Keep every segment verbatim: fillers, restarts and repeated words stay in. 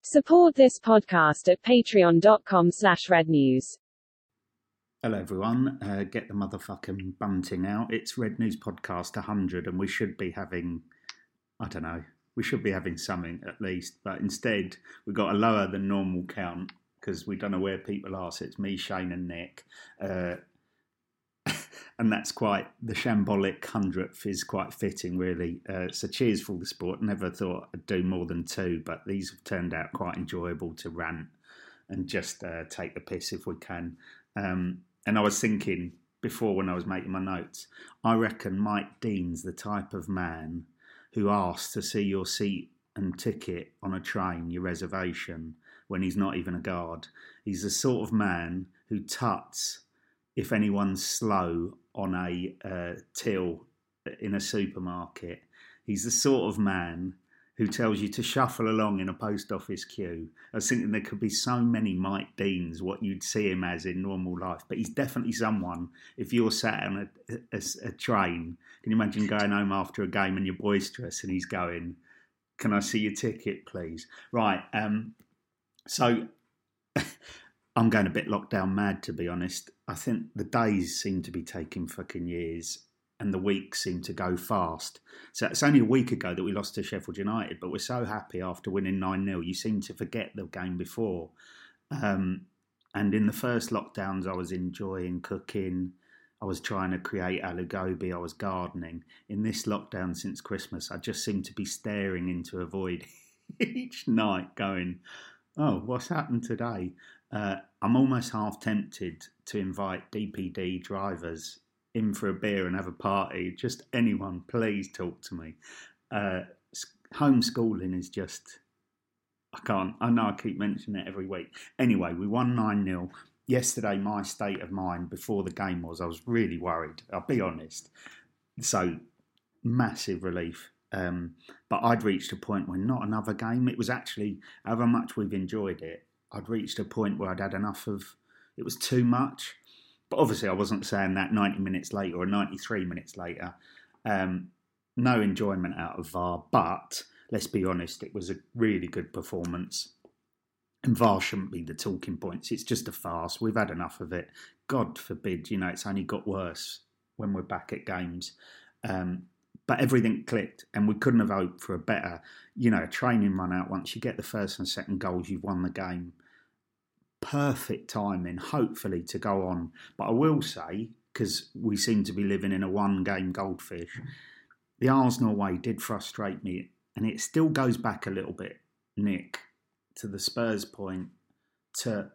Support this podcast at patreon.com slash red news. Hello everyone, uh, get the motherfucking bunting out. It's Red News Podcast one hundred and we should be having, I don't know, we should be having something at least, but instead we've got a lower than normal count because we don't know where people are, so it's me, Shane and Nick. Uh, and that's quite, the shambolic hundredth is quite fitting really. Uh, so cheers for all the sport. Never thought I'd do more than two, but these have turned out quite enjoyable to rant and just uh, take the piss if we can. Um, And I was thinking before when I was making my notes, I reckon Mike Dean's the type of man who asks to see your seat and ticket on a train, your reservation, when he's not even a guard. He's the sort of man who tuts if anyone's slow on a uh, till in a supermarket. He's the sort of man who tells you to shuffle along in a post office queue. I was thinking there could be so many Mike Deans, what you'd see him as in normal life. But he's definitely someone, if you're sat on a, a, a train, can you imagine going home after a game and you're boisterous and he's going, can I see your ticket, please? Right, um, so I'm going a bit lockdown mad, to be honest. I think the days seem to be taking fucking years and the weeks seem to go fast. So it's only a week ago that we lost to Sheffield United, but we're so happy after winning nine nil. You seem to forget the game before. Um, and in the first lockdowns, I was enjoying cooking. I was trying to create alu gobi. I was gardening. In this lockdown since Christmas, I just seem to be staring into a void each night going, oh, what's happened today? Uh, I'm almost half tempted to invite D P D drivers in for a beer and have a party. Just anyone, please talk to me. Uh, homeschooling is just, I can't, I know I keep mentioning it every week. Anyway, we won nine nil. Yesterday, my state of mind before the game was, I was really worried, I'll be honest. So, massive relief. Um, but I'd reached a point where not another game. It was actually, however much we've enjoyed it, I'd reached a point where I'd had enough of, it was too much. But obviously I wasn't saying that ninety minutes later or ninety-three minutes later. Um, no enjoyment out of V A R, but let's be honest, it was a really good performance. And V A R shouldn't be the talking points. It's just a farce. We've had enough of it. God forbid, you know, it's only got worse when we're back at games. Um, but everything clicked and we couldn't have hoped for a better, you know, training run out. Once you get the first and second goals, you've won the game. Perfect timing, hopefully, to go on. But I will say, because we seem to be living in a one-game goldfish, the Arsenal way did frustrate me. And it still goes back a little bit, Nick, to the Spurs point, to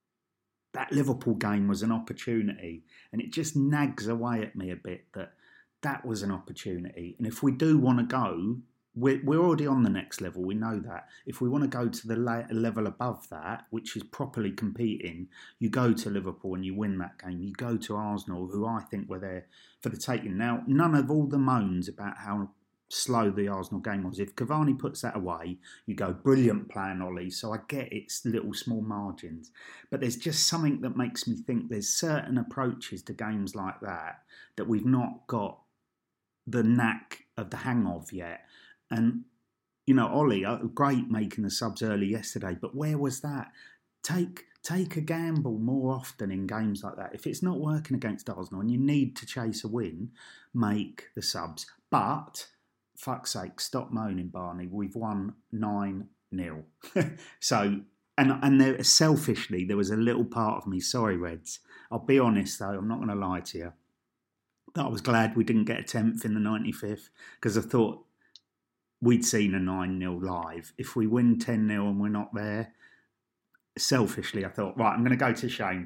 that Liverpool game was an opportunity. And it just nags away at me a bit that that was an opportunity. And if we do want to go, We're, we're already on the next level, we know that. If we want to go to the la- level above that, which is properly competing, you go to Liverpool and you win that game. You go to Arsenal, who I think were there for the taking. Now, none of all the moans about how slow the Arsenal game was. If Cavani puts that away, you go, brilliant plan, Ollie. So I get it's little small margins. But there's just something that makes me think there's certain approaches to games like that that we've not got the knack of the hang of yet. And, you know, Ollie, great making the subs early yesterday, but where was that? Take take a gamble more often in games like that. If it's not working against Arsenal and you need to chase a win, make the subs. But, fuck's sake, stop moaning, Barney. We've won nine nil. So, and, and there, selfishly, there was a little part of me, sorry, Reds. I'll be honest, though, I'm not going to lie to you, that I was glad we didn't get a tenth in the ninety-fifth, because I thought, we'd seen a nine nil live. If we win ten nil and we're not there, selfishly, I thought, right, I'm going to go to Shane.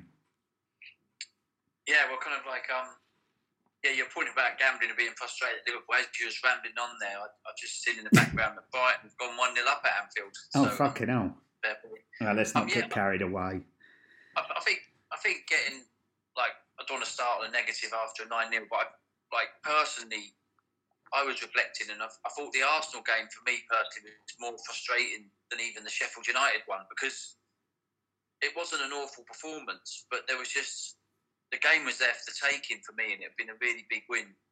Yeah, well, kind of like, um, yeah, your point about gambling and being frustrated at Liverpool, as you was rambling on there, I, I've just seen in the background that Brighton have gone one nil up at Anfield. Oh, so, fucking hell. Well, let's not um, get yeah, carried away. I, I think I think getting, like, I don't want to start on a negative after a nine nil, but I, like, personally, I was reflecting, and I, I thought the Arsenal game for me personally was more frustrating than even the Sheffield United one, because it wasn't an awful performance, but there was just, the game was there for the taking for me, and it had been a really big win.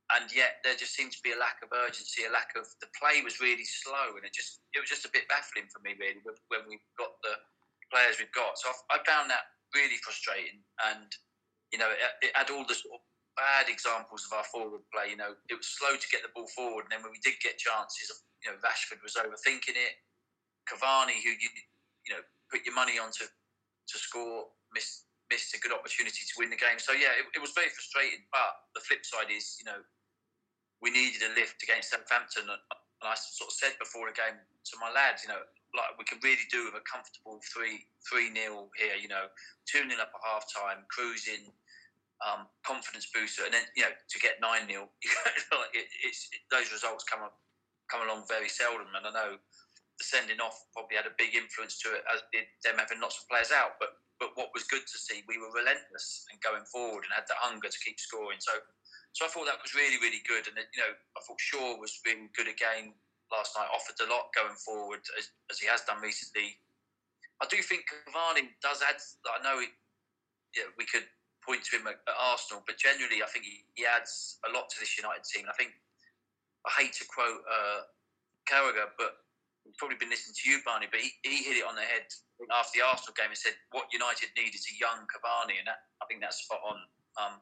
and yet there just seemed to be a lack of urgency, a lack of the play was really slow, and it just it was just a bit baffling for me really when we got the players we've got. So I, I found that really frustrating, and you know it, it had all the sort of bad examples of our forward play. You know, it was slow to get the ball forward, and then when we did get chances, you know, Rashford was overthinking it. Cavani, who you you know put your money on to to score, missed missed a good opportunity to win the game. So yeah, it, it was very frustrating. But the flip side is, you know, we needed a lift against Southampton, and I sort of said before the game to my lads, you know, like we could really do with a comfortable three three nil here. You know, two nil up at half time, cruising, um, confidence booster, and then you know to get nine nil. it, it's it, those results come up, come along very seldom, and I know the sending off probably had a big influence to it, as did them having lots of players out. But but what was good to see, we were relentless and going forward and had the hunger to keep scoring. So. So I thought that was really, really good. And, you know, I thought Shaw was really good again last night, offered a lot going forward, as, as he has done recently. I do think Cavani does add, I know it, you know, we could point to him at, at Arsenal, but generally I think he, he adds a lot to this United team. I think, I hate to quote uh, Carragher, but he's probably been listening to you, Barney, but he, he hit it on the head after the Arsenal game and said what United need is a young Cavani, and that, I think that's spot on. Um,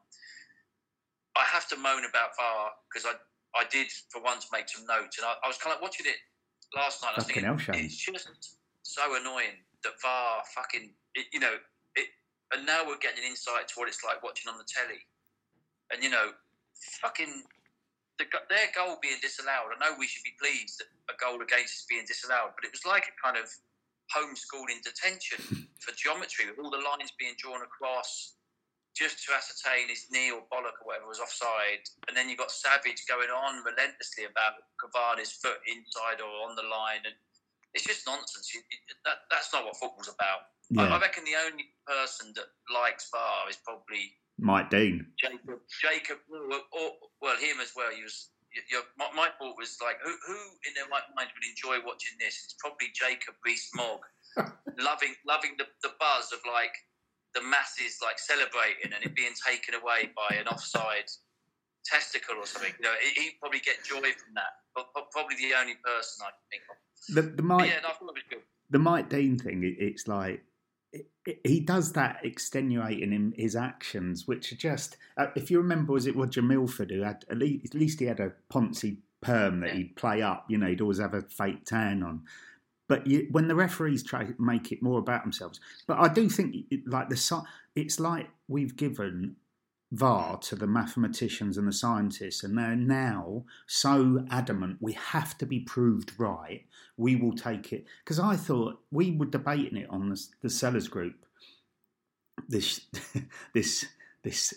I have to moan about V A R because I, I did for once make some notes, and I, I was kind of watching it last night. I was Fucking thinking, hell, it's just so annoying that V A R fucking, it, you know, it, and now we're getting an insight to what it's like watching on the telly, and you know, fucking the, their goal being disallowed. I know we should be pleased that a goal against is being disallowed, but it was like a kind of homeschooling detention for geometry with all the lines being drawn across, just to ascertain his knee or bollock or whatever was offside. And then you've got Savage going on relentlessly about Cavani's foot inside or on the line. And it's just nonsense. You, that, that's not what football's about. Yeah. I, I reckon the only person that likes V A R is probably Mike Dean. Jacob, Jacob or, or, well, him as well. He was, you, my, my thought was like, who, who in their right mind would enjoy watching this? It's probably Jacob Rees-Mogg, loving, loving the, the buzz of like, the masses like celebrating and it being taken away by an offside testicle or something. You know, he'd probably get joy from that. But, but probably the only person I can think of. The, the Mike, yeah, no, I thought it was good. The Mike Dean thing, it, it's like it, it, he does that extenuating in his actions, which are just. Uh, if you remember, was it Roger Milford who had at least, at least he had a Ponzi perm that yeah. he'd play up. You know, he'd always have a fake tan on. But you, when the referees try to make it more about themselves, but I do think it, like the it's like we've given V A R to the mathematicians and the scientists, and they're now so adamant we have to be proved right. We will take it because I thought we were debating it on the, the Sellers Group. This this this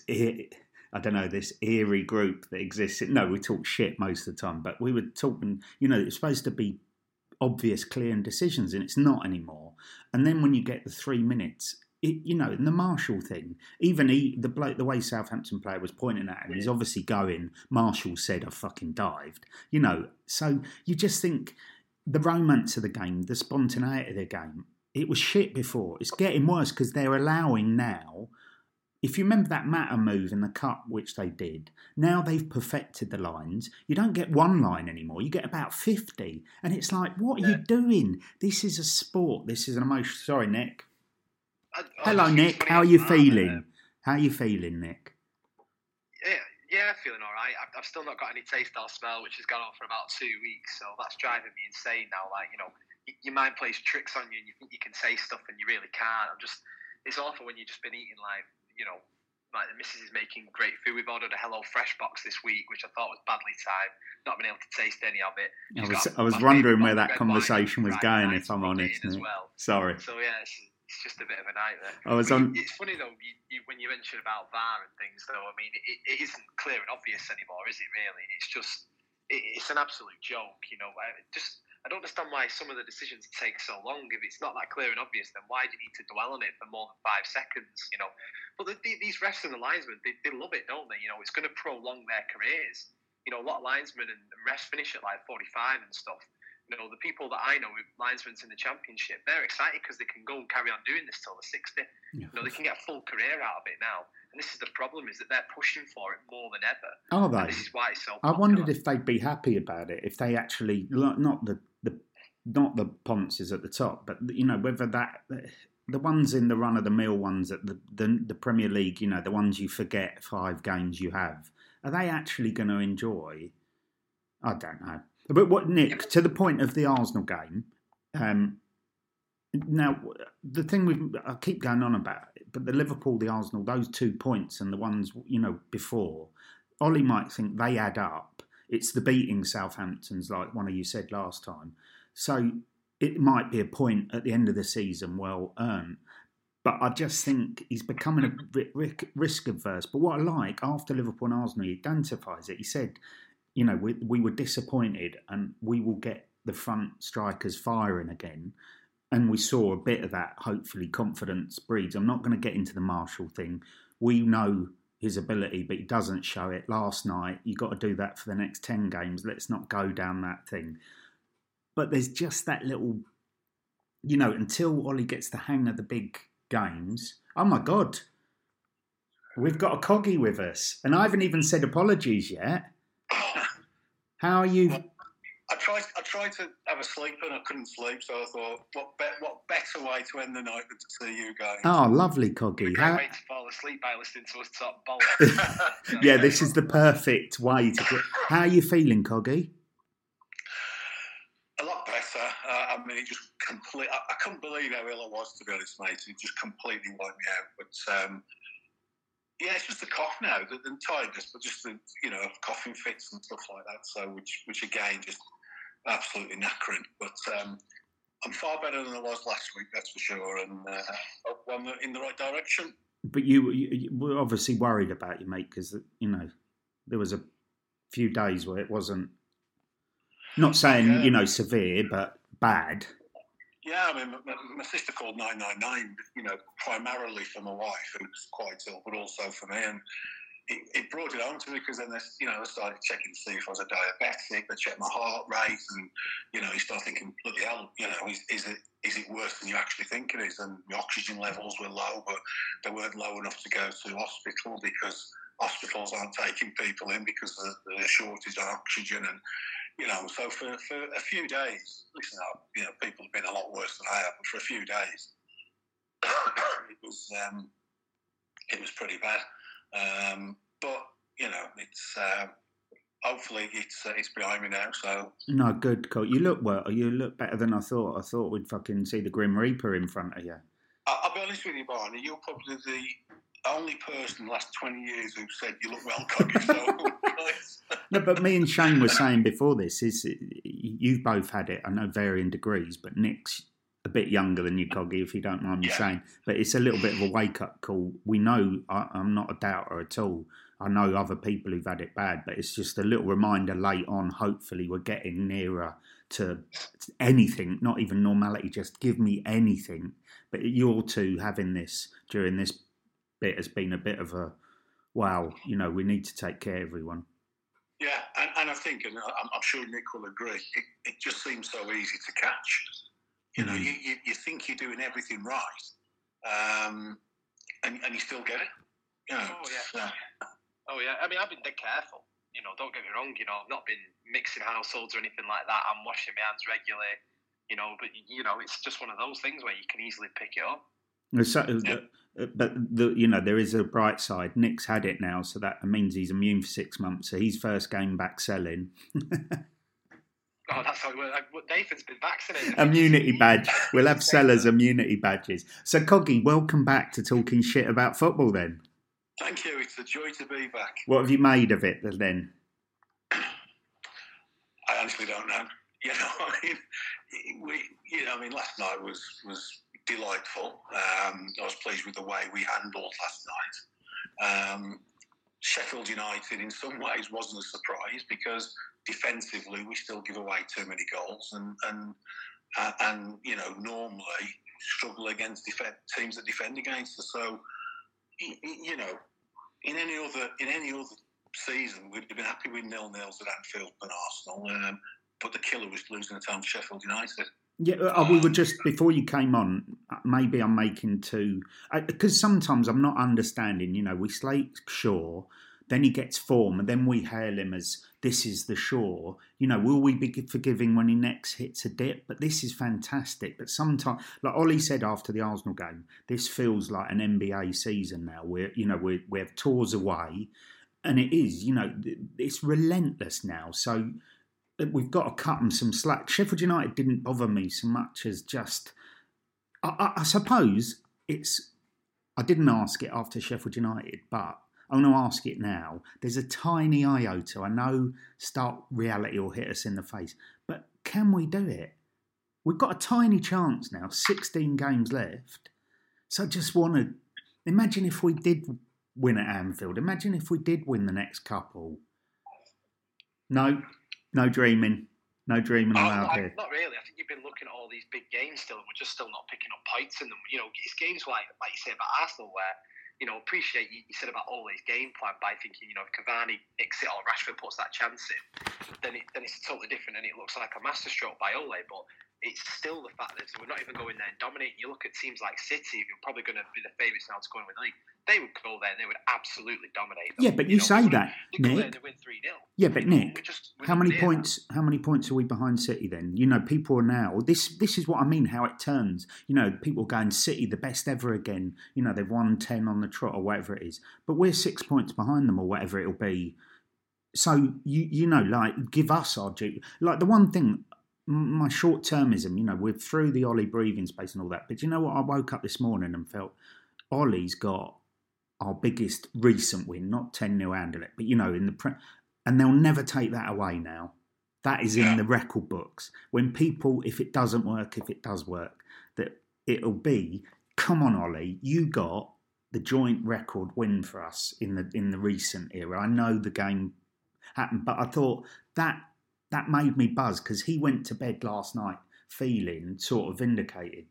I don't know this eerie group that exists. No, we talk shit most of the time, but we were talking. You know, it's supposed to be obvious, clear decisions, and it's not anymore. And then when you get the three minutes, it, you know, and the Marshall thing, even he, the bloke, the way Southampton player was pointing at him, he's obviously going, Marshall said I fucking dived, you know. So you just think the romance of the game, the spontaneity of the game, it was shit before. It's getting worse because they're allowing now. If you remember that Mata move in the cup, which they did, now they've perfected the lines. You don't get one line anymore. You get about fifty. And it's like, what are yeah. you doing? This is a sport. This is an emotion. Sorry, Nick. I, I Hello, Nick. How are you feeling? How are you feeling, Nick? Yeah, yeah, feeling all right. I've, I've still not got any taste or smell, which has gone on for about two weeks. So that's driving me insane now. Like, you know, your mind plays tricks on you and you think you can say stuff and you really can't. I'm just, it's awful when you've just been eating like, you know, like the missus is making great food. We've ordered a Hello Fresh box this week, which I thought was badly timed. Not been able to taste any of it. I was, I was wondering where that conversation was going, if I'm honest. As well. Sorry. So yeah, it's, it's just a bit of a nightmare. I was on. It's funny though, you, you, when you mention about V A R and things, though. I mean, it, it isn't clear and obvious anymore, is it? Really? It's just, it, it's an absolute joke. You know, I just. I don't understand why some of the decisions take so long. If it's not that clear and obvious, then why do you need to dwell on it for more than five seconds? You know, but the, the, these refs and the linesmen, they, they love it, don't they? You know, it's going to prolong their careers. You know, a lot of linesmen and refs finish at like forty-five and stuff. You know, the people that I know with linesmen in the Championship, they're excited because they can go and carry on doing this till they're sixty. Yeah. You know, they can get a full career out of it now. And this is the problem, is that they're pushing for it more than ever. Are they? And this is why it's so popular. I wondered if they'd be happy about it, if they actually, not the, the not the Ponces at the top, but, you know, whether that, the ones in the run-of-the-mill ones at the, the, the Premier League, you know, the ones you forget five games you have, are they actually going to enjoy? I don't know. But what, Nick, to the point of the Arsenal game, um, now, the thing with, I keep going on about it, but the Liverpool, the Arsenal, those two points and the ones, you know, before, Ollie might think they add up. It's the beating Southamptons, like one of you said last time. So it might be a point at the end of the season well earned. But I just think he's becoming a bit risk averse. But what I like, after Liverpool and Arsenal, he identifies it. He said, you know, we, we were disappointed and we will get the front strikers firing again. And we saw a bit of that, hopefully, confidence breeds. I'm not going to get into the Marshall thing. We know his ability, but he doesn't show it. Last night, you've got to do that for the next ten games. Let's not go down that thing. But there's just that little, you know, until Ollie gets the hang of the big games. Oh, my God. We've got a Coggy with us. And I haven't even said apologies yet. How are you? Well, I tried. I tried to have a sleep and I couldn't sleep, so I thought, what, be, what better way to end the night than to see you guys? Oh, lovely, Coggy. How... Great way to fall asleep by listening to us talk bollocks. Yeah, this is the perfect way to get. How are you feeling, Coggy? A lot better. Uh, I mean, it just complete. I, I couldn't believe how ill I was, to be honest, mate. It just completely wiped me out. But um, yeah, it's just a cough now, the, the tiredness, but just the, you know, coughing fits and stuff like that. So, which, which again, just absolutely knackering. But um, I'm far better than I was last week, that's for sure, and uh, I'm in the right direction. But you, you, you were obviously worried about you, mate, because you know there was a few days where it wasn't. Not saying yeah. you know severe, but bad. Yeah, I mean, my, my sister called nine nine nine, you know, primarily for my wife, who was quite ill, but also for me. And it, it brought it on to me because then, they, you know, I started checking to see if I was a diabetic. They checked my heart rate, and, you know, you start thinking, bloody hell, you know, is, is it is it worse than you actually think it is? And my oxygen levels were low, but they weren't low enough to go to hospital because hospitals aren't taking people in because of the shortage of oxygen. And you know, so for, for a few days, listen, you know, people have been a lot worse than I have, but for a few days, it was um, it was pretty bad. Um, but you know, it's uh, hopefully it's uh, it's behind me now. So no, good, Cole. You look well. You look better than I thought. I thought we'd fucking see the Grim Reaper in front of you. I, I'll be honest with you, Barney. You're probably the only person in the last twenty years who said you look well, Coggy. So. No, but me and Shane were saying before this is you've both had it. I know varying degrees, but Nick's a bit younger than you, Coggy, if you don't mind me yeah. saying. But it's a little bit of a wake up call. We know I, I'm not a doubter at all. I know other people who've had it bad, but it's just a little reminder late on. Hopefully, we're getting nearer to anything, not even normality. Just give me anything. But you two having this during this bit has been a bit of a wow. You know, we need to take care of everyone. Yeah, and, and I think, and I'm, I'm sure Nick will agree, it, it just seems so easy to catch. You know, mm. you, you, you think you're doing everything right, um, and, and you still get it. You know, oh, yeah. Uh, oh, yeah. I mean, I've been dead careful. You know, don't get me wrong, you know, I've not been mixing households or anything like that. I'm washing my hands regularly, you know, but, you know, it's just one of those things where you can easily pick it up. So, yeah. But the, you know, there is a bright side. Nick's had it now, so that means he's immune for six months. So he's first game back selling. Oh, that's how Nathan's been vaccinated. Immunity badge. We'll have sellers' immunity badges. So Coggy, welcome back to talking shit about football. Then. Thank you. It's a joy to be back. What have you made of it then? I honestly don't know. You know, I mean, we, you know, I mean, last night was was. delightful. Um, I was pleased with the way we handled last night. Um, Sheffield United, in some ways, wasn't a surprise because defensively we still give away too many goals, and and uh, and you know normally struggle against def- teams that defend against us. So you know, in any other in any other season, we'd have been happy with nil nils at Anfield and Arsenal. Um, but the killer was losing at home to Sheffield United. Yeah, uh, we were just, before you came on, maybe I'm making too, because sometimes I'm not understanding, you know, we slate Shaw, then he gets form, and then we hail him as, this is the Shaw. You know, will we be forgiving when he next hits a dip? But this is fantastic. But sometimes, like Ollie said after the Arsenal game, this feels like an N B A season now. We're, you know, we we have tours away, and it is, you know, it's relentless now. So we've got to cut them some slack. Sheffield United didn't bother me so much as just, I, I, I suppose it's, I didn't ask it after Sheffield United, but I'm going to ask it now. There's a tiny iota. I know start reality will hit us in the face, but can we do it? We've got a tiny chance now, sixteen games left. So I just want to, imagine if we did win at Anfield. Imagine if we did win the next couple. No. No dreaming. No dreaming Oh, allowed like, here. not really. I think you've been looking at all these big games still, and we're just still not picking up points in them. You know, it's games like like you say about Arsenal where, you know, appreciate you, you said about Ole's game plan by thinking, you know, if Cavani nicks it or Rashford puts that chance in, then it, then it's totally different and it looks like a masterstroke by Ole. But it's still the fact that we're not even going there and dominating. You look at teams like City, who are probably going to be the favourites now to go and win the league. They would go there and they would absolutely dominate them. Yeah, but you, you know, say that, they go Nick. there and they win three nil. Yeah, but you know, Nick, we're just, we're how many near points? that. How many points are we behind City? Then you know, people are now. This this is what I mean. How it turns. You know, people going City the best ever again. You know, they've won ten on the trot or whatever it is. But we're six points behind them or whatever it'll be. So you you know, like give us our due. Like the one thing. My short-termism, you know, we're through the Ollie breathing space and all that. But you know what? I woke up this morning and felt Ollie's got our biggest recent win, not ten nil handle it, but, you know, in the pre- and they'll never take that away now. That is in Yeah. the record books. When people, if it doesn't work, if it does work, that it'll be, come on, Ollie, you got the joint record win for us in the in the recent era. I know the game happened, but I thought that That made me buzz because he went to bed last night feeling sort of vindicated.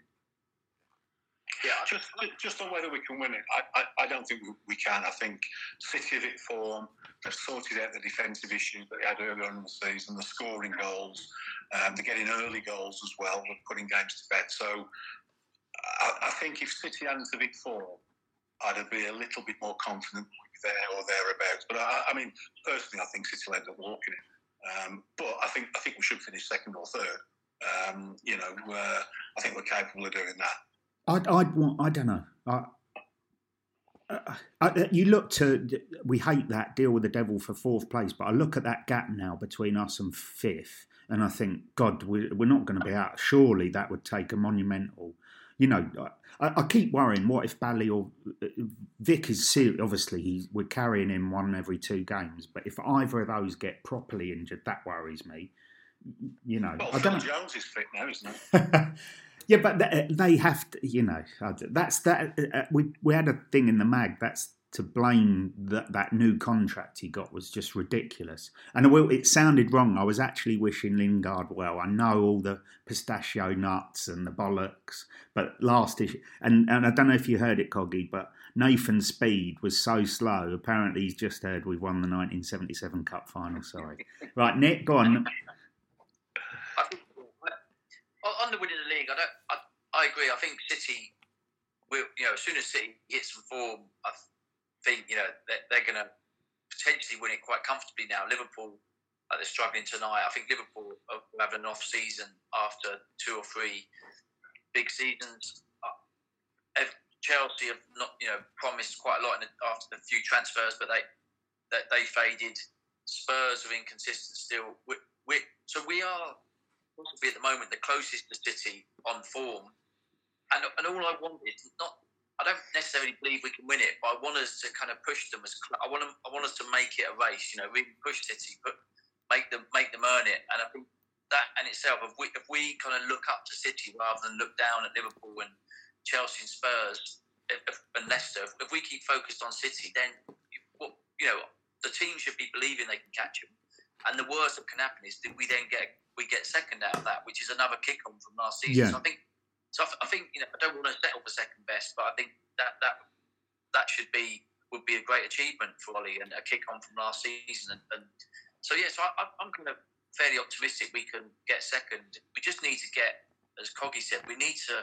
Yeah, just just on whether we can win it, I, I, I don't think we, we can. I think City have hit form. They've sorted out the defensive issues that they had earlier on in the season, the scoring goals. Um, they're getting early goals as well. They're putting games to bed. So I, I think if City hadn't have hit form, I'd be a little bit more confident we'd be there or thereabouts. But I, I mean, personally, I think City will end up walking it. Um, but I think I think we should finish second or third. Um, you know, uh, I think we're capable of doing that. I'd, I'd want. I don't know. I, I, I, you look to. We hate that deal with the devil for fourth place, but I look at that gap now between us and fifth, and I think, God, we're, we're not going to be out. Surely that would take a monumental. You know, I, I keep worrying. What if Bally or Vic is serious? Obviously, he's, we're carrying him one every two games. But if either of those get properly injured, that worries me. You know, Well, I Phil don't know. Jones is fit now, isn't he? Yeah, but they have to. You know, that's that. We we had a thing in the mag. That's to blame that that new contract he got was just ridiculous. And it sounded wrong. I was actually wishing Lingard well. I know all the pistachio nuts and the bollocks, but last issue, and, and I don't know if you heard it, Coggy, but Nathan Speed was so slow. Apparently he's just heard we've won the nineteen seventy-seven Cup final. Sorry. Right, Nick, go on. I think, on the winning the league, I don't. I, I agree. I think City will. You know, as soon as City hits some form, I think you know they're, they're going to potentially win it quite comfortably now. Liverpool, uh, they're struggling tonight. I think Liverpool will have an off season after two or three big seasons. Uh, Chelsea have not, you know, promised quite a lot in the, after the few transfers, but they that they, they faded. Spurs are inconsistent still. We, we, so we are possibly at the moment the closest to City on form, and and all I want is not. I don't necessarily believe we can win it, but I want us to kind of push them as. I want them, I want us to make it a race. You know, really push City, but make them make them earn it. And I think that in itself, if we if we kind of look up to City rather than look down at Liverpool and Chelsea and Spurs if, if, and Leicester, if, if we keep focused on City, then you know the team should be believing they can catch them. And the worst that can happen is that we then get we get second out of that, which is another kick on from last season. Yeah. So I think. So I think you know I don't want to settle for second best, but I think that that that should be would be a great achievement for Ollie and a kick on from last season. And, and so yeah, so I, I'm going to fairly optimistic we can get second. We just need to get, as Coggy said, we need to.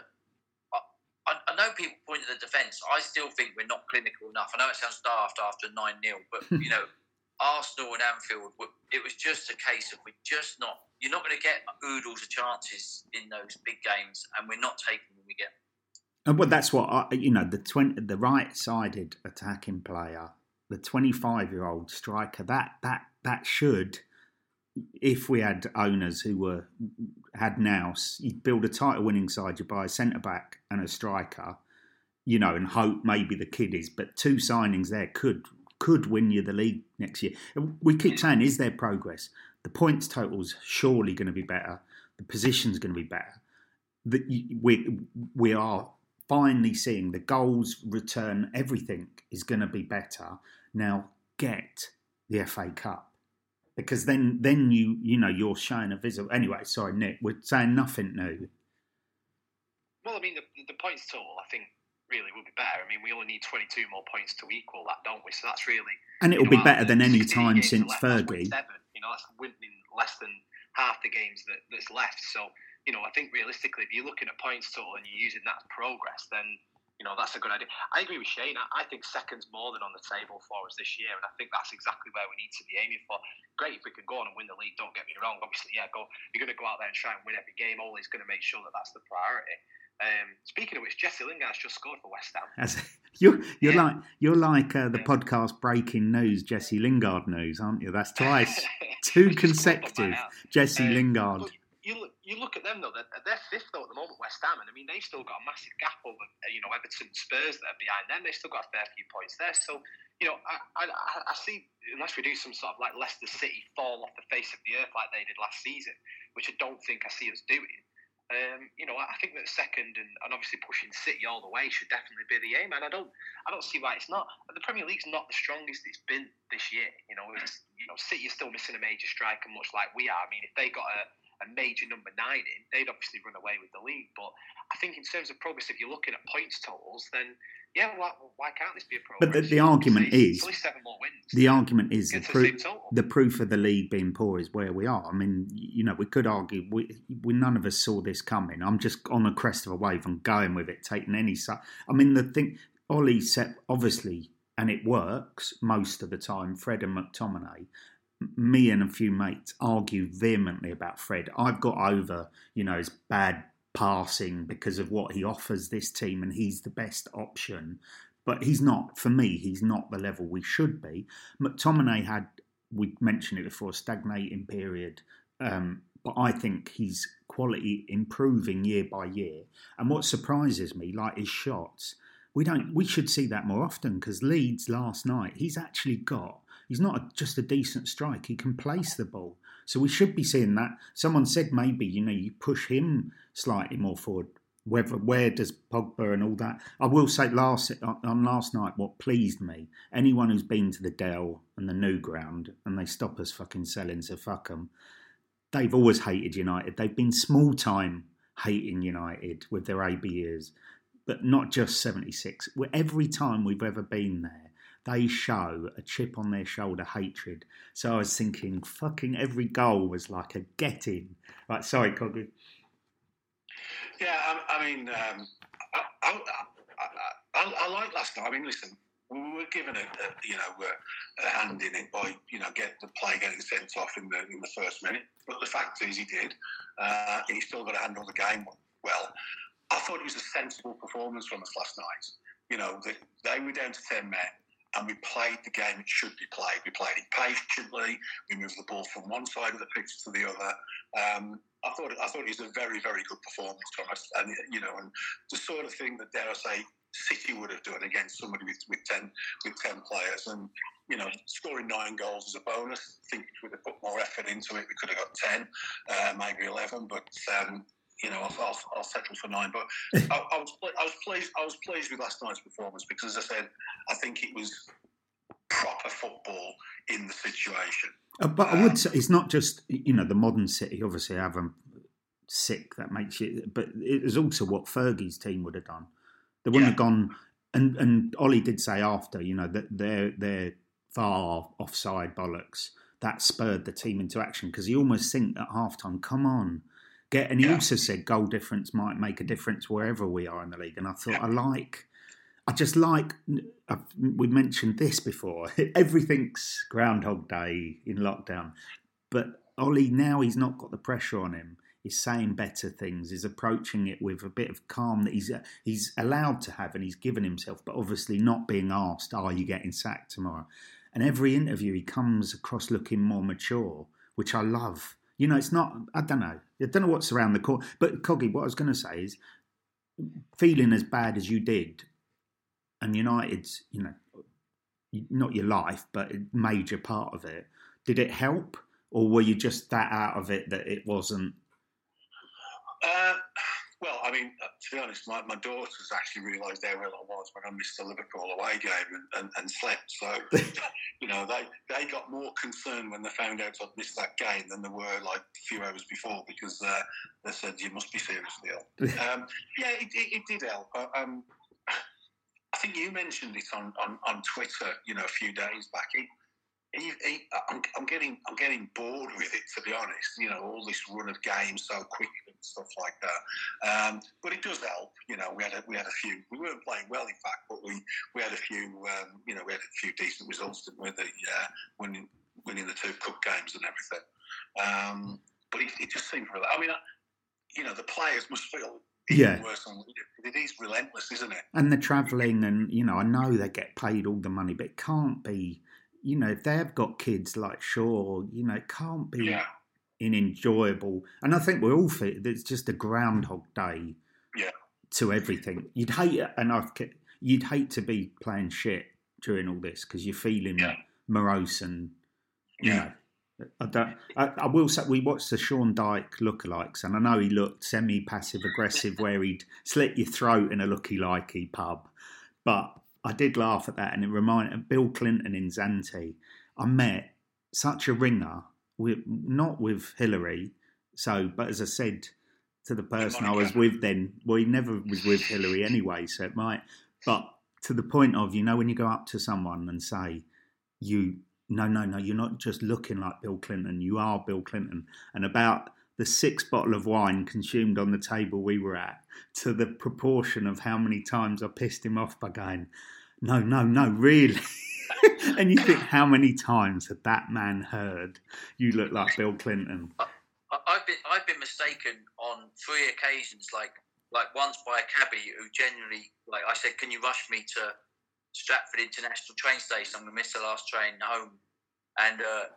I, I know people point at the defence. I still think we're not clinical enough. I know it sounds daft after nine nil, but you know, Arsenal and Anfield, it was just a case of we're just not. You're not going to get oodles of chances in those big games, and we're not taking them when we get. And well, that's what I, you know. The twenty, the right-sided attacking player, the twenty-five-year-old striker. That that that should, if we had owners who were had now, you'd build a title-winning side. You buy a centre back and a striker, you know, and hope maybe the kid is. But two signings there could could win you the league next year. We keep saying, is there progress? The points total's surely going to be better. The position's going to be better. That we we are finally seeing the goals return. Everything is going to be better. Now get the F A Cup, because then then you you know you're showing a visible. Anyway, sorry, Nick, we're saying nothing new. Well, I mean, the, the points total, I think, really will be better. I mean, we only need twenty-two more points to equal that, don't we? So that's really... And it'll you know, be better than any time since since Fergie. Seven, you know, that's winning less than half the games that, that's left. So, you know, I think realistically, if you're looking at points total and you're using that as progress, then, you know, that's a good idea. I agree with Shane. I, I think second's more than on the table for us this year, and I think that's exactly where we need to be aiming for. Great if we can go on and win the league, don't get me wrong. Obviously, yeah, go. You're going to go out there and try and win every game. Ollie's going to make sure that that's the priority. Um, speaking of which, Jesse Lingard's just scored for West Ham. As, you're you're yeah. like you're like uh, the yeah. podcast Breaking News, Jesse Lingard news, aren't you? That's twice, two consecutive Jesse um, Lingard. You look, you look at them though; they're, they're fifth though at the moment, West Ham, and I mean they've still got a massive gap over you know Everton, Spurs that are behind them. They've still got a fair few points there. So you know, I, I I see unless we do some sort of like Leicester City fall off the face of the earth like they did last season, which I don't think I see us doing. Um, you know, I think that second and, and obviously pushing City all the way should definitely be the aim, and I don't, I don't see why it's not. The Premier League's not the strongest it's been this year. You know, it's, you know, City is still missing a major striker, much like we are. I mean, if they got a, a major number nine in, they'd obviously run away with the league. But I think in terms of progress, if you're looking at points totals, then yeah, why, why can't this be a progress? But the, the argument it's, is, it's only seven more wins. The argument is the, the, pro- the proof of the league being poor is where we are. I mean, you know, we could argue we, we none of us saw this coming. I'm just on a crest of a wave and going with it, taking any. Su- I mean, the thing Ollie said obviously, and it works most of the time. Fred and McTominay. Me and a few mates argue vehemently about Fred. I've got over, you know, his bad passing because of what he offers this team, and he's the best option. But he's not, for me, he's not the level we should be. McTominay had, we mentioned it before, a stagnating period. Um, but I think he's quality improving year by year. And what surprises me, like his shots, we don't. We should see that more often, because Leeds last night, he's actually got, he's not a, just a decent strike, he can place the ball. So we should be seeing that. Someone said maybe, you know, you push him slightly more forward. Whether, where does Pogba and all that? I will say last on last night, what pleased me, anyone who's been to the Dell and the New Ground, and they stop us fucking selling, so fuck them, they've always hated United. They've been small time hating United with their A B Es, but not just seventy-six. Every time we've ever been there, they show a chip on their shoulder hatred. So I was thinking, fucking every goal was like a get-in. Right, sorry, Coggy. Yeah, I, I mean, um, I, I, I, I, I like last night. I mean, listen, we were given a, a you know a, a hand in it by you know get the play getting sent off in the in the first minute. But the fact is, he did, uh, and he still got to handle the game well. I thought it was a sensible performance from us last night. You know, they, they were down to ten men, and we played the game it should be played. We played it patiently. We moved the ball from one side of the pitch to the other. Um, I thought I thought it was a very, very good performance from us, and you know, and the sort of thing that, dare I say, City would have done against somebody with, with ten with ten players, and you know, scoring nine goals is a bonus. I think if we'd have put more effort into it, we could have got ten, uh, maybe eleven, but. Um, You know, I'll, I'll, I'll settle for nine. But I, I was I was pleased. I was pleased with last night's performance because, as I said, I think it was proper football in the situation. Uh, but um, I would say it's not just you know the modern City. Obviously, have them sick. That makes you. But it was also what Fergie's team would have done. They wouldn't yeah. have gone. And and Ollie did say after, you know, that they're they're far offside bollocks. that spurred the team into action because he almost synced at halftime. Come on, get. And he Yeah. also said goal difference might make a difference wherever we are in the league. And I thought Yeah. I like. I just like, I've, we mentioned this before, everything's Groundhog Day in lockdown. But Ollie, now he's not got the pressure on him. He's saying better things. He's approaching it with a bit of calm that he's he's allowed to have and he's given himself, but obviously not being asked, are you getting sacked tomorrow? And every interview he comes across looking more mature, which I love. You know, it's not, I don't know. I don't know what's around the corner. But Coggy, what I was going to say is, feeling as bad as you did, and United's, you know, not your life, but a major part of it. Did it help, or were you just that out of it that it wasn't? Uh, well, I mean, uh, to be honest, my, my daughters actually realised how ill I was when I missed the Liverpool away game and, and, and slept. So, you know, they, they got more concerned when they found out I'd missed that game than they were like a few hours before because uh, they said, you must be seriously ill. um, yeah, it, it, it did help. Um, I think you mentioned it on, on, on Twitter, you know, a few days back. He, he, he, I'm, I'm getting I'm getting bored with it, to be honest. You know, all this run of games so quick and stuff like that. Um, but it does help. You know, we had a, we had a few. We weren't playing well, in fact, but we, we had a few. Um, you know, we had a few decent results, didn't we? The uh, winning winning the two cup games and everything. Um, but it, it just seemed. I mean, you know, the players must feel. Yeah. Worse than, it is relentless, isn't it? And the travelling and, you know, I know they get paid all the money, but it can't be, you know, if they've got kids like Shaw, you know, it can't be Yeah. an enjoyable. And I think we're all fit. It's just a Groundhog Day Yeah. to everything. You'd hate it, and I've, you'd hate to be playing shit during all this because you're feeling Yeah. morose and, you Yeah. know. I don't. I, I will say we watched the Sean Dyche lookalikes, and I know he looked semi-passive aggressive, where he'd slit your throat in a looky-likey pub. But I did laugh at that, and it reminded Bill Clinton in Zante. I met such a ringer, with, not with Hillary. So, but as I said to the person I was with then, well, he never was with Hillary anyway, so it might. But to the point of, you know, when you go up to someone and say, you. No, no, no, you're not just looking like Bill Clinton. You are Bill Clinton. And about the sixth bottle of wine consumed on the table we were at, to the proportion of how many times I pissed him off by going, no, no, no, really? And you think, how many times had that man heard, you look like Bill Clinton? I, I've been I've been mistaken on three occasions, like like once by a cabbie who genuinely, like I said, can you rush me to Stratford International train station? I'm going to miss the last train home. And uh,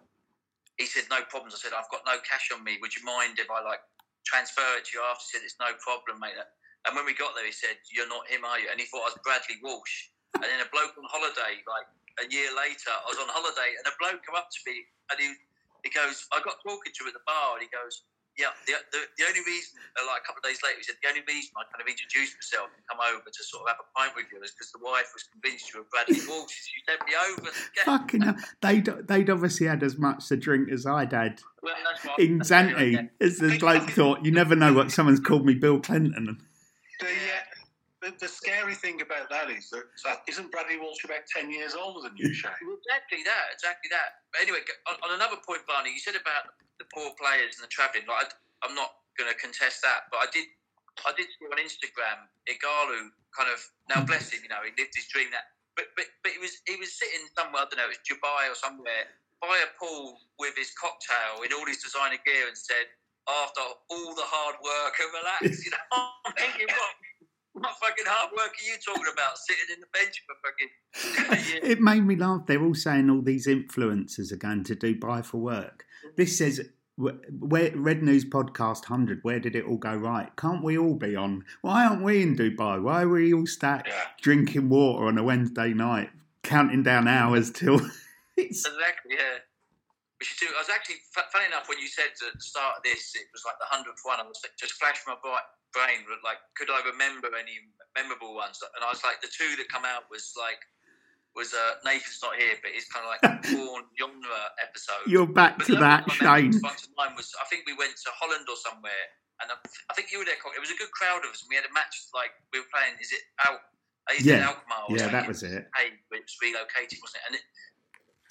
he said, no problems. I said, I've got no cash on me. Would you mind if I like transfer it to you after? He said, it's no problem, mate. And when we got there, he said, you're not him, are you? And he thought I was Bradley Walsh. And then a bloke on holiday, like a year later, I was on holiday and a bloke come up to me and he, he goes, I got talking to him at the bar and he goes, yeah, the, the, the only reason, like a couple of days later, he said, the only reason I kind of introduced myself and come over to sort of have a pint with you is because the wife was convinced you were Bradley Walsh. She sent me over. Fucking hell. They'd, they'd obviously had as much to drink as I'd had. Well, that's what, In Zante, as the bloke thought, you never know what someone's called me Bill Clinton. The, uh, the, the scary thing about that is that uh, isn't Bradley Walsh about ten years older than you, Shane? Exactly that, exactly that. But anyway, on, on another point, Barney, you said about the poor players and the travelling. Like, I, I'm not going to contest that, but I did I did see on Instagram Igalo kind of, now bless him, you know, he lived his dream. That, but but but he was he was sitting somewhere, I don't know, it was Dubai or somewhere, by a pool with his cocktail in all his designer gear and said, after all the hard work, and relax, you know. I'm thinking, what, what fucking hard work are you talking about, sitting in the bench for fucking years? It made me laugh. They're all saying all these influencers are going to Dubai for work. This says, where Red News Podcast one hundred, where did it all go right? Can't we all be on? Why aren't we in Dubai? Why are we all stacked Yeah. drinking water on a Wednesday night, counting down hours till it's... Exactly, yeah. We should do. I was actually, funny enough, when you said at the start of this, it was like the hundredth one. I was like, just flashed my brain, like, could I remember any memorable ones? And I was like, the two that come out was like, was uh, Nathan's not here, but it's kind of like a porn genre episode. You're back But to the other that, one I Shane. remember front of mind was, I think we went to Holland or somewhere, and I, I think you were there. It was a good crowd of us. And we had a match like we were playing. Is it Al? A Z Yeah. Alkmaar? or Yeah, something. that was it. Hey, it was relocated, wasn't it? And it,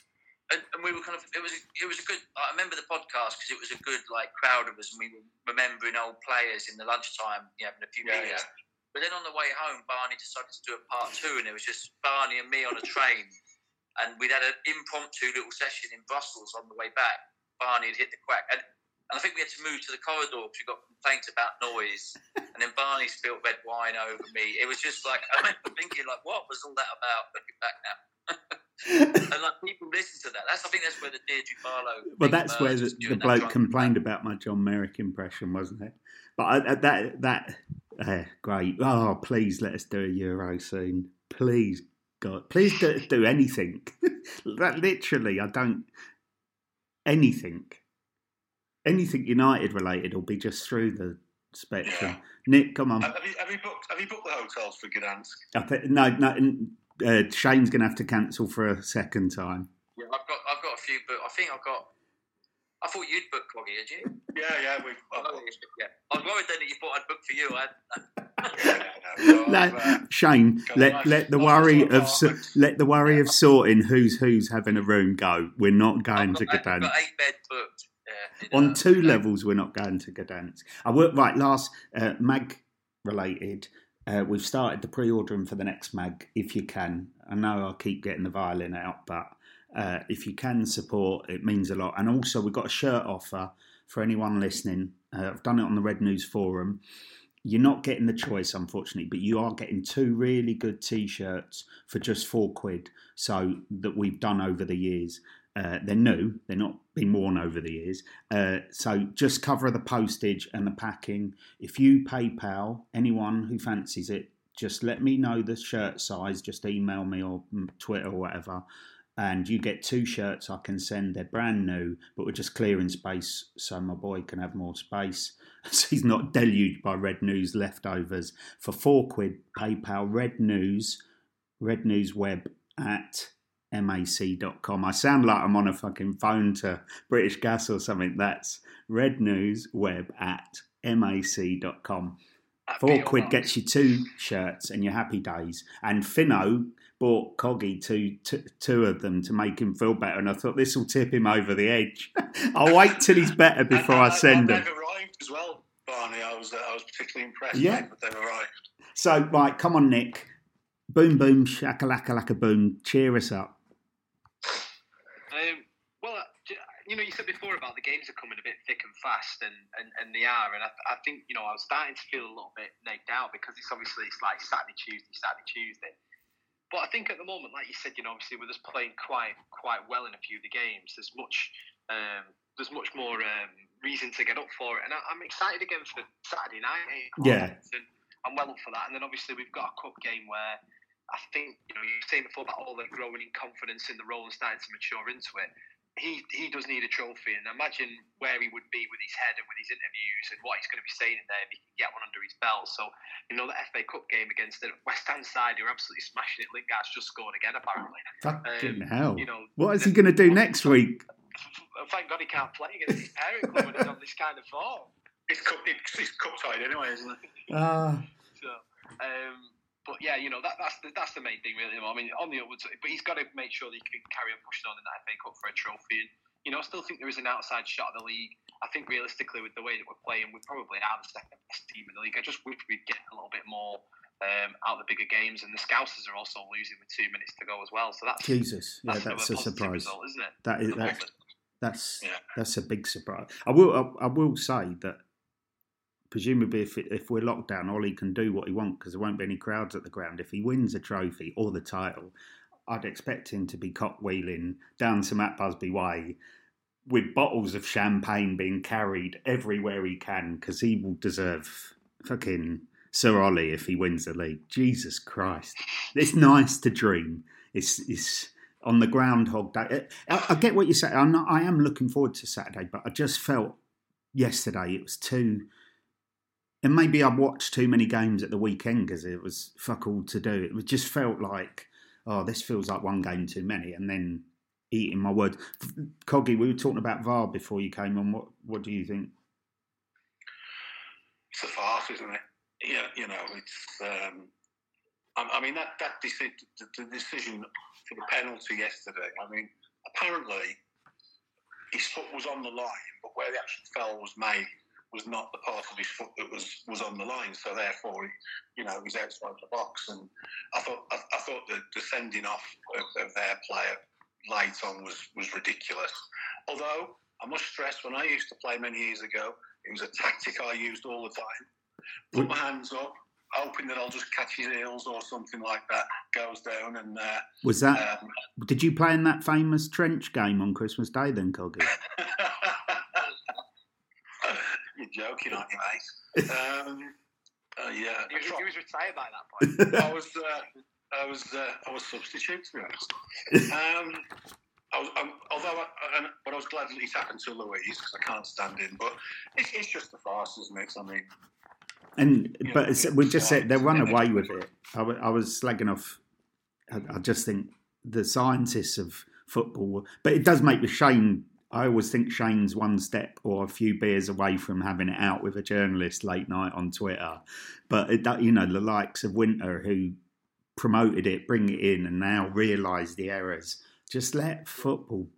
and, and we were kind of it was it was a good. I remember the podcast because it was a good like crowd of us, and we were remembering old players in the lunchtime, you know, having a few Yeah, beers. yeah. But then on the way home, Barney decided to do a part two, and it was just Barney and me on a train. And we'd had an impromptu little session in Brussels on the way back. Barney had hit the quack. And, and I think we had to move to the corridor because we got complaints about noise. And then Barney spilled red wine over me. It was just like, I remember thinking, like, what was all that about? Looking back now. And like people listen to that. That's I think that's where the Deirdre Barlow. Well, that's where the, the bloke complained about my John Merrick impression, wasn't it? But I, that that uh, great. Oh, please let us do a Euro soon. Please, God, please do, do anything. That literally, I don't anything, anything United related will be just through the spectrum. Yeah. Nick, come on. Have you, have you booked? Have you booked the hotels for Gdansk? I think, no, no. Uh, Shane's going to have to cancel for a second time. Yeah, I've got I've got a few, but I think I've got. I thought you'd book Coggy, had you? Yeah, yeah, we've. Oh, yeah. I was worried then that you thought I'd book for you. I, yeah, no, No, uh, Shane, let nice- let the nice worry little of so, apartment. let the worry of sorting who's who's having a room go. We're not going I've to got, I've Gdansk. got eight bed booked. Yeah, in, On uh, two yeah. levels, we're not going to Gdansk. I work right. Last uh, mag related. Uh, we've started the pre-ordering for the next mag. If you can, I know I keep getting the violin out, but uh, if you can support, it means a lot. And also, we've got a shirt offer for anyone listening. Uh, I've done it on the Red News Forum. You're not getting the choice, unfortunately, but you are getting two really good T-shirts for just four quid. So that we've done over the years. Uh, they're new. They're not been worn over the years. Uh, so just cover the postage and the packing. If you PayPal anyone who fancies it, just let me know the shirt size. Just email me or Twitter or whatever. And you get two shirts I can send. They're brand new, but we're just clearing space so my boy can have more space. So he's not deluged by Red News leftovers. For four quid, PayPal, Red News, Red News Web at mac dot com. I sound like I'm on a fucking phone to British Gas or something. That's Red News Web at mac dot com. Four quid gets you two shirts and your happy days. And Finno bought Coggy two, two, two of them to make him feel better. And I thought this will tip him over the edge. I'll wait till he's better before and, I send and him. They've arrived as well, Barney. I was uh, I was particularly impressed. Yeah. Mate, but they've arrived. So, right, come on, Nick. Boom, boom, shakalaka, laka, boom. Cheer us up. Um, well, you know, you said before about the games are coming a bit thick and fast, and, and, and they are. And I, I think, you know, I was starting to feel a little bit nagged out because it's obviously it's like Saturday, Tuesday, Saturday, Tuesday. But I think at the moment, like you said, you know, obviously with us playing quite quite well in a few of the games, there's much um, there's much more um, reason to get up for it. And I, I'm excited again for Saturday night. Yeah. And I'm well up for that. And then obviously we've got a cup game where I think, you know, you were saying before about all the growing in confidence in the role and starting to mature into it. He he does need a trophy, and imagine where he would be with his head and with his interviews and what he's going to be saying in there if he can get one under his belt. So, you know, the F A Cup game against the West Ham side, you're absolutely smashing it. Lingard's just scored again, apparently. Fucking Um, hell. You know, What is he going to do next week? Thank God he can't play against his parent club when he's on this kind of form. It's cup, it's, it's cup tied anyway, isn't it? Ah. So, um, but yeah, you know, that, that's the that's the main thing, really. I mean, on the upwards, but he's got to make sure that he can carry on pushing on in that F A Cup for a trophy. And, you know, I still think there is an outside shot of the league. I think realistically, with the way that we're playing, we probably are the second best team in the league. I just wish we'd get a little bit more um, out of the bigger games. And the Scousers are also losing with two minutes to go as well. So that's Jesus, yeah, that's, that's a positive surprise. result, isn't it? That is At the that, moment. that's Yeah. that's a big surprise. I will I, I will say that presumably if it, if we're locked down, Ollie can do what he wants because there won't be any crowds at the ground. If he wins a trophy or the title, I'd expect him to be cockwheeling down St Matt Busby Way with bottles of champagne being carried everywhere he can because he will deserve fucking Sir Ollie if he wins the league. Jesus Christ. It's nice to dream. It's it's on the Groundhog Day. I, I get what you say. I'm not, I am looking forward to Saturday, but I just felt yesterday it was too... And maybe I watched too many games at the weekend because it was fuck all to do. It was just felt like, oh, this feels like one game too many. And then eating my words. Coggy, we were talking about V A R before you came on. What What do you think? It's a farce, isn't it? Yeah, you know, it's. Um, I, I mean, that that decision, the decision for the penalty yesterday. I mean, apparently his foot was on the line, but where the actual foul was made was not the part of his foot that was, was on the line. So therefore, he, you know, he's outside the box. And I thought I, I thought the, the sending off of, of their player late on was, was ridiculous. Although I must stress, when I used to play many years ago, it was a tactic I used all the time. Put my hands up, hoping that I'll just catch his heels or something like that. Goes down and uh, was that? Um, did you play in that famous trench game on Christmas Day then, Coggy? You're joking, aren't you, mate? Um, uh, yeah, he was, he was retired by that point. I was, uh, I was, uh, I was substitute to be honest. Um, I was, um, although, I, I, but I was glad that it happened to Louise because I can't stand him. But it's, it's just a farce, isn't it? I mean, and you but know, it's, we just said they run yeah. away with it. I, w- I was slagging off. I, I just think the scientists of football, but it does make me shame. I always think Shane's one step or a few beers away from having it out with a journalist late night on Twitter. But, it, you know, the likes of Winter who promoted it, bring it in and now realise the errors. Just let football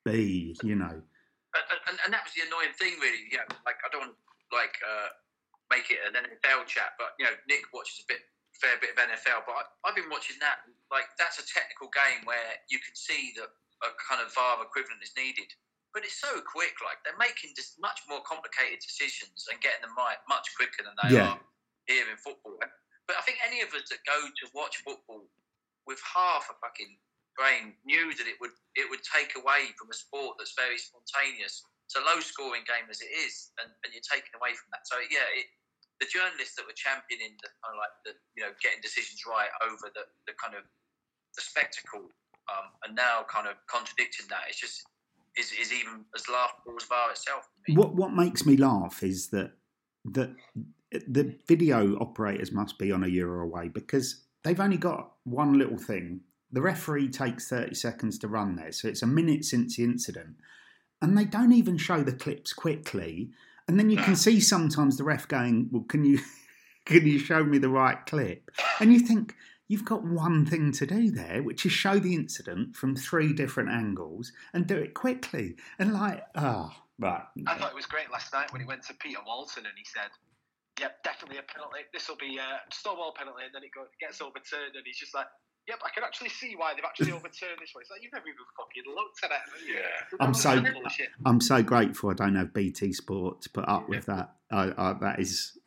be, you know. And, and, and that was the annoying thing, really. Yeah, like, I don't want to, like, uh, make it an N F L chat, but, you know, Nick watches a bit, fair bit of N F L, but I, I've been watching that. Like, that's a technical game where you can see that a kind of V A R equivalent is needed. But it's so quick, like they're making just much more complicated decisions and getting them right much quicker than they Yeah. are here in football. But I think any of us that go to watch football with half a fucking brain knew that it would it would take away from a sport that's very spontaneous. It's a low scoring game as it is, and, and you're taken away from that. So yeah, it, the journalists that were championing the kind of like the you know getting decisions right over the, the kind of the spectacle, um, and now kind of contradicting that. It's just. Is, is even as laughable as V A R itself. What what makes me laugh is that that the video operators must be on a euro away because they've only got one little thing. The referee takes thirty seconds to run there, so it's a minute since the incident, and they don't even show the clips quickly. And then you can see sometimes the ref going, "Well, can you can you show me the right clip?" And you think. You've got one thing to do there, which is show the incident from three different angles and do it quickly. And like, ah, oh, right. I thought it was great last night when he went to Peter Walton and he said, yep, definitely a penalty. This will be a Stonewall penalty. And then it goes, gets overturned and he's just like, yep, I can actually see why they've actually overturned this one. It's like, you've never even fucking looked at it. Yeah. I'm so, I'm so grateful I don't have B T Sport to put up with that. I, I, that is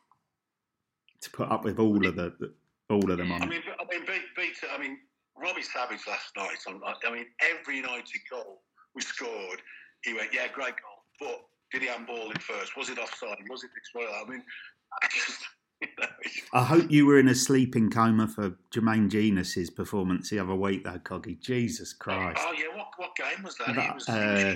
to put up with all of the... the all of them on. I mean, I mean, beat, beat, I mean, Robbie Savage last night. I mean, every United goal we scored, he went, "Yeah, great goal." But did he handball it first? Was it offside? Was it this? I mean, I just. You know, I hope you were in a sleeping coma for Jermaine Genius's performance the other week, though, Coggy. Jesus Christ! Oh, oh yeah, what what game was that? that it was uh,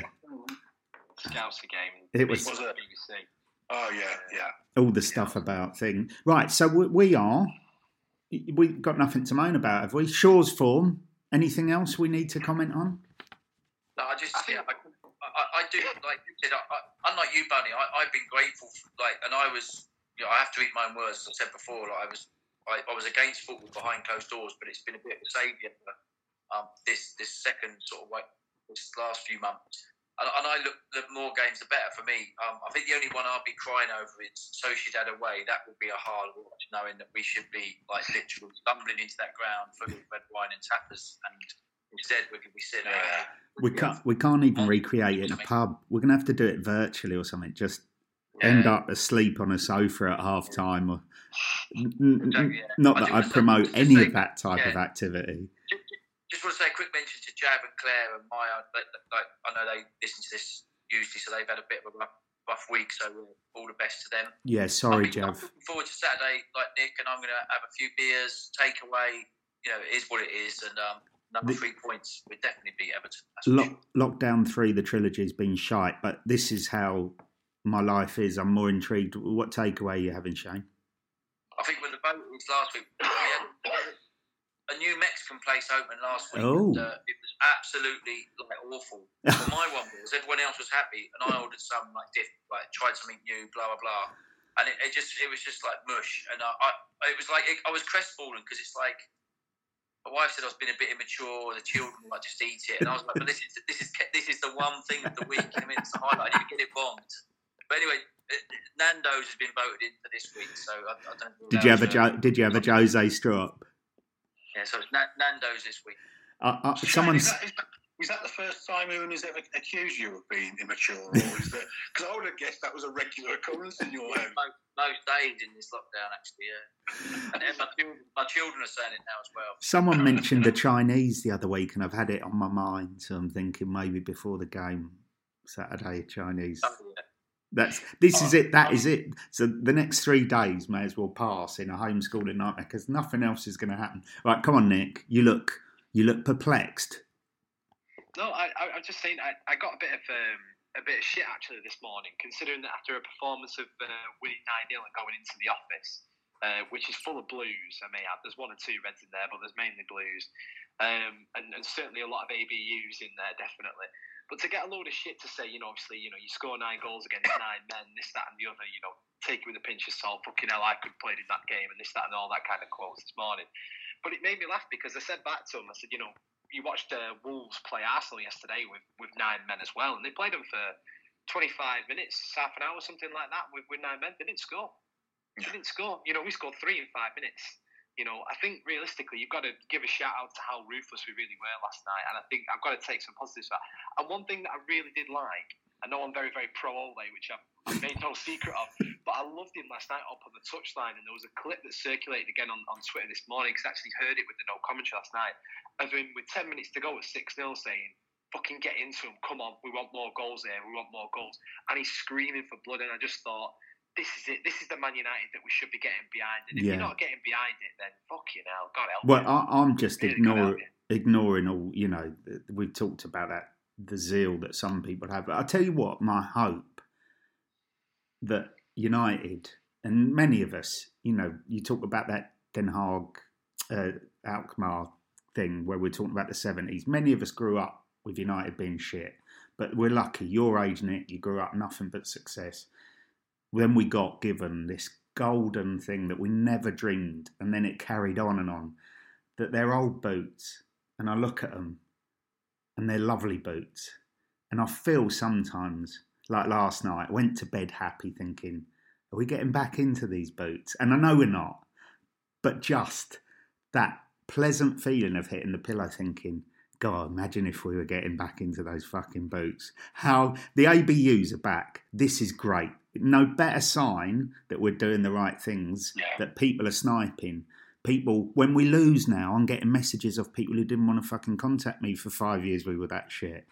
Scouser game. It was. Was it? B B C. Oh yeah, yeah. All the stuff yeah. about thing. Right, so we, we are. We've got nothing to moan about, have we? Shaw's form. Anything else we need to comment on? No, I just, yeah, I, I, I do, like you said, I, I, unlike you, Bunny, I, I've been grateful, for, like, and I was, you know, I have to eat my own words, as I said before, like, I was I, I was against football behind closed doors, but it's been a bit of a saviour for um, this, this second sort of, like, this last few months. And, and I look, the more games, the better for me. Um, I think the only one I'll be crying over is Sociedad away. That will be a hard watch, knowing that we should be like literally stumbling into that ground full of red wine and tappers, and instead we're going to be sitting there. We can't. We can't even recreate it in a pub. We're going to have to do it virtually or something. Just yeah. end up asleep on a sofa at half time, or exactly, yeah. not that I, I promote any say, of that type yeah. of activity. Just want to say a quick mention to Jab and Claire and Maya. Like, like, I know they listen to this usually, so they've had a bit of a rough, rough week. So all the best to them. Yeah, sorry, I'm Jav. looking forward to Saturday, like Nick, and I'm going to have a few beers, take away. You know, it is what it is, and um, number the, three points would definitely beat Everton. Lock, lockdown three, the trilogy's been shite, but this is how my life is. I'm more intrigued. What takeaway are you having, Shane? I think when the vote was last week, we had a new Mexican place opened last week. Oh. And, uh, it was absolutely like awful. Well, my one was everyone else was happy, and I ordered some like different, like tried something new, blah blah blah, and it, it just it was just like mush. And I, I it was like it, I was crestfallen because it's like my wife said I was being a bit immature. The children might just eat it, and I was like, "But this is this is this is the one thing of the week. I mean, it's the highlight. I need to get it bombed." But anyway, Nando's has been voted in for this week, so I, I don't. know. Did you have a jo- Did you have a Jose Strop? Yeah, so it's Na- Nando's this week. Uh, uh, Shane, someone's. Is that, is, that, is that the first time anyone has ever accused you of being immature? Or is that because I would have guessed that was a regular occurrence in your house? Most, most days in this lockdown, actually, yeah. And then my children, my children are saying it now as well. Someone mentioned the Chinese the other week, and I've had it on my mind. So I'm thinking maybe before the game, Saturday Chinese. Oh, yeah. That's this is it. That is it. So the next three days may as well pass in a homeschooling nightmare because nothing else is going to happen. Right, come on, Nick. You look you look perplexed. No, I, I, I'm just saying I, I got a bit of um, a bit of shit actually this morning, considering that after a performance of uh, winning nine nil and going into the office, uh, which is full of blues. I may add, there's one or two reds in there, but there's mainly blues, um, and, and certainly a lot of A B Us in there, definitely. But to get a load of shit to say, you know, obviously, you know, you score nine goals against nine men, this, that, and the other, you know, take it with a pinch of salt. Fucking hell, I could have played in that game, and this, that, and all that kind of quotes this morning. But it made me laugh because I said back to him, I said, you know, you watched uh, Wolves play Arsenal yesterday with, with nine men as well, and they played them for twenty-five minutes, half an hour, something like that, with, with nine men. They didn't score. They didn't score. You know, we scored three in five minutes. You know, I think realistically, you've got to give a shout out to how ruthless we really were last night, and I think I've got to take some positives for that. And one thing that I really did like, I know I'm very, very pro Ole, which I've, I've made no secret of, but I loved him last night up on the touchline, and there was a clip that circulated again on, on Twitter this morning, because I actually heard it with the no commentary last night, of him with ten minutes to go at six nil saying, fucking get into him, come on, we want more goals here, we want more goals. And he's screaming for blood, and I just thought, this is it. This is the Man United that we should be getting behind. And if Yeah. you're not getting behind it, then fuck you now. God help Well, you. I, I'm just Really ignore, good help ignoring all, you know, we've talked about that, the zeal that some people have. But I'll tell you what, my hope that United, and many of us, you know, you talk about that Den Haag, uh, Alkmaar thing where we're talking about the seventies. Many of us grew up with United being shit. But we're lucky. Your age, Nick, you grew up nothing but success. Then we got given this golden thing that we never dreamed, and then it carried on and on, that they're old boots, and I look at them, and they're lovely boots, and I feel sometimes, like last night, I went to bed happy thinking, are we getting back into these boots? And I know we're not, but just that pleasant feeling of hitting the pillow thinking, God, imagine if we were getting back into those fucking boots. How the A B Us are back. This is great. No better sign that we're doing the right things, Yeah. that people are sniping. People, when we lose now, I'm getting messages of people who didn't want to fucking contact me for five years. We were that shit.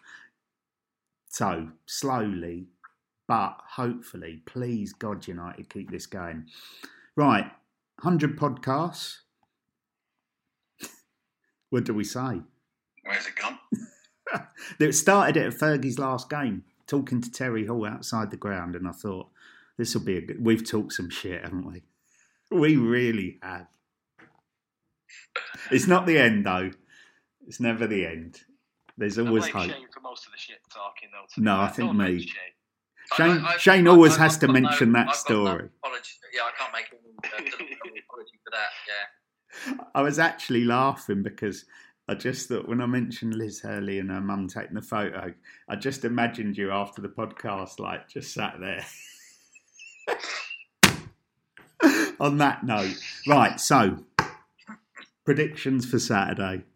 So, slowly, but hopefully, please, God, United, keep this going. Right, one hundred podcasts. What do we say? Where's it gone? It started at Fergie's last game, talking to Terry Hall outside the ground, and I thought, this will be a good... We've talked some shit, haven't we? We really have. It's not the end, though. It's never the end. There's always I blame hope. Shane for most of the shit talking, though. to No, be I fair. think Don't blame me. Shane. Shane, I- I- Shane I- always I've has to got no- mention that I've got no story. apology. Yeah, I can't make any uh, apology for that. Yeah. I was actually laughing because I just thought when I mentioned Liz Hurley and her mum taking the photo, I just imagined you after the podcast, like just sat there. On that note, right, so predictions for Saturday.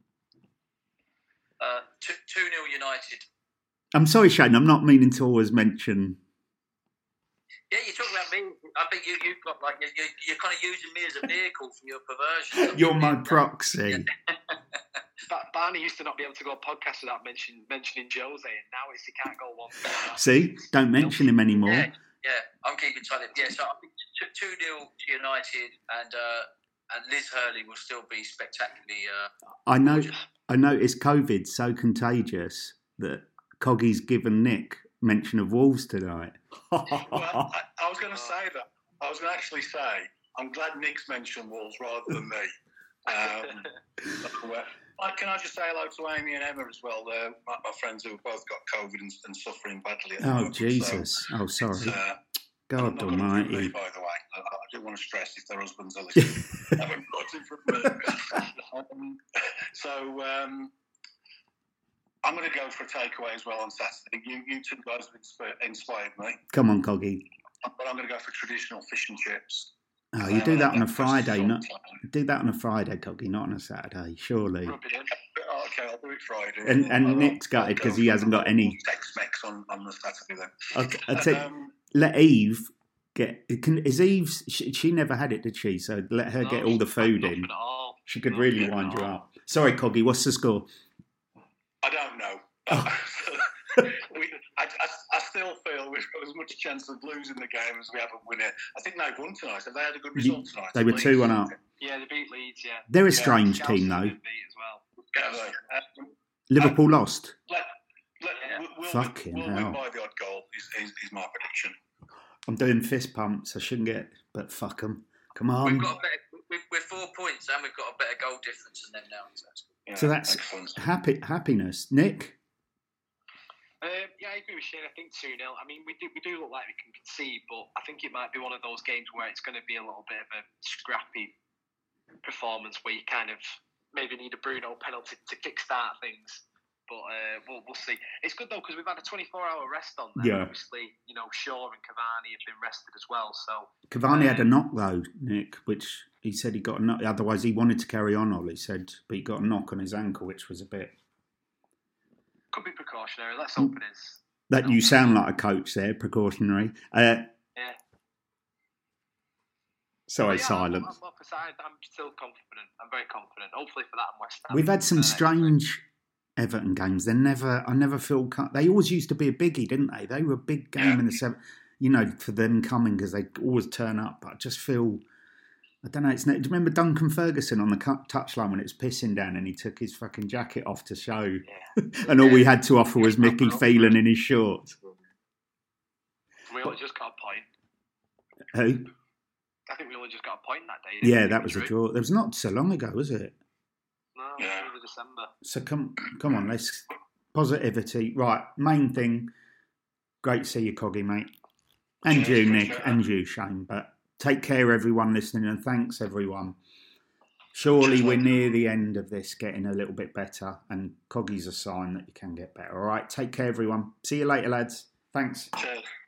Uh, two, two nil United. I'm sorry, Shane, I'm not meaning to always mention. Yeah, you're talking about me. I think you, you've got like you're, you're kind of using me as a vehicle for your perversion. You're my proxy. Ba- Barney used to not be able to go on podcasts without mention, mentioning Jose, and now it's he can't go one. See, don't mention him anymore. Yeah, yeah, I'm keeping tight. Yeah, so I think two nil to United, and uh, and Liz Hurley will still be spectacularly. Uh, I know. gorgeous. I noticed COVID's so contagious that Coggy's given Nick mention of Wolves tonight. Well, I, I was going to say that. I was going to actually say, I'm glad Nick's mentioned Wolves rather than me. Um, but, uh, can I just say hello to Amy and Emma as well? They're my, my friends who have both got COVID and, and suffering badly. At the Oh, moment, Jesus. So Oh, sorry. it's, uh, God I'm not gonna almighty. be, by the way. I, I don't want to stress if their husbands are listening. I haven't got it from me. um, so um, I'm going to go for a takeaway as well on Saturday. You, you two guys have insp- inspired me. Come on, Coggy. But I'm going to go for traditional fish and chips. Oh, you do that on a Uh, Friday, not sometime. do that on a Friday, Coggy, not on a Saturday, surely. Rub it in. Oh, okay, I'll do it Friday. And- and I'll- Nick's I'll gutted go 'cause he for hasn't got any- Tex-Mex on, on the Saturday then. Okay, I'd say Um, let Eve get. Can, is Eve? She, she never had it, did she? So let her get No, all the food nothing in. at all. She could No, really nothing wind at you all. up. Sorry, Coggy. What's the score? I don't know. Oh. we, I, I, I still feel we've got as much chance of losing the game as we have of winning. I think they've won tonight. Have they had a good result tonight? They were Leeds? two one up. Yeah, they beat Leeds, yeah. They're a Yeah, strange Chelsea team, though. did beat as well. Have they? Um, Liverpool lost. let, let, Yeah. we'll, we'll Fucking win, we'll hell. win by the odd goal, is, is, is my prediction. I'm doing fist pumps. I shouldn't get, but fuck them. Come on. We've got a better, we've, we're four points and we've got a better goal difference than them now. So that's good. Yeah, So that's excellent. happy happiness. Nick. Um, yeah, I agree with Shane. I think two nil. I mean, we do we do look like we can concede, but I think it might be one of those games where it's going to be a little bit of a scrappy performance where you kind of maybe need a Bruno penalty to kickstart things. But uh, we'll, we'll see. It's good, though, because we've had a twenty-four hour rest on there. Yeah. Obviously, you know, Shaw and Cavani have been rested as well. So Cavani had a Um, knock though, Nick, which he said he got a knock. Otherwise, he wanted to carry on. Ollie said, but he got a knock on his ankle, which was a bit. could be precautionary. Let's hope it is. That you sound like a coach there, precautionary. Uh, Yeah. sorry, But yeah, silence. I'm, I'm, up aside, I'm still confident. I'm very confident. Hopefully for that, I'm West Ham. We've had some Uh, strange Everton games. They never, I never feel. co- They always used to be a biggie, didn't they? They were a big game Yeah. in the seven. You know, for them coming because they always turn up. But I just feel. I don't know. It's. Do you remember Duncan Ferguson on the cut- touchline when it was pissing down and he took his fucking jacket off to show, Yeah. and all we had to offer was Mickey Phelan in his shorts. We only just got a point. Who? I think we only just got a point that day. didn't Yeah, we? that was a Drew? draw. That was not so long ago, was it? No, Yeah. it was December. So come, come on, let's positivity. Right, main thing. Great to see you, Coggy, mate, and Cheers, you, Nick, appreciate and you, Shane. But take care, everyone listening, and thanks, everyone. Surely Cheers, we're mate. near the end of this, getting a little bit better, and Coggy's a sign that you can get better. All right, take care, everyone. See you later, lads. Thanks. Cheers.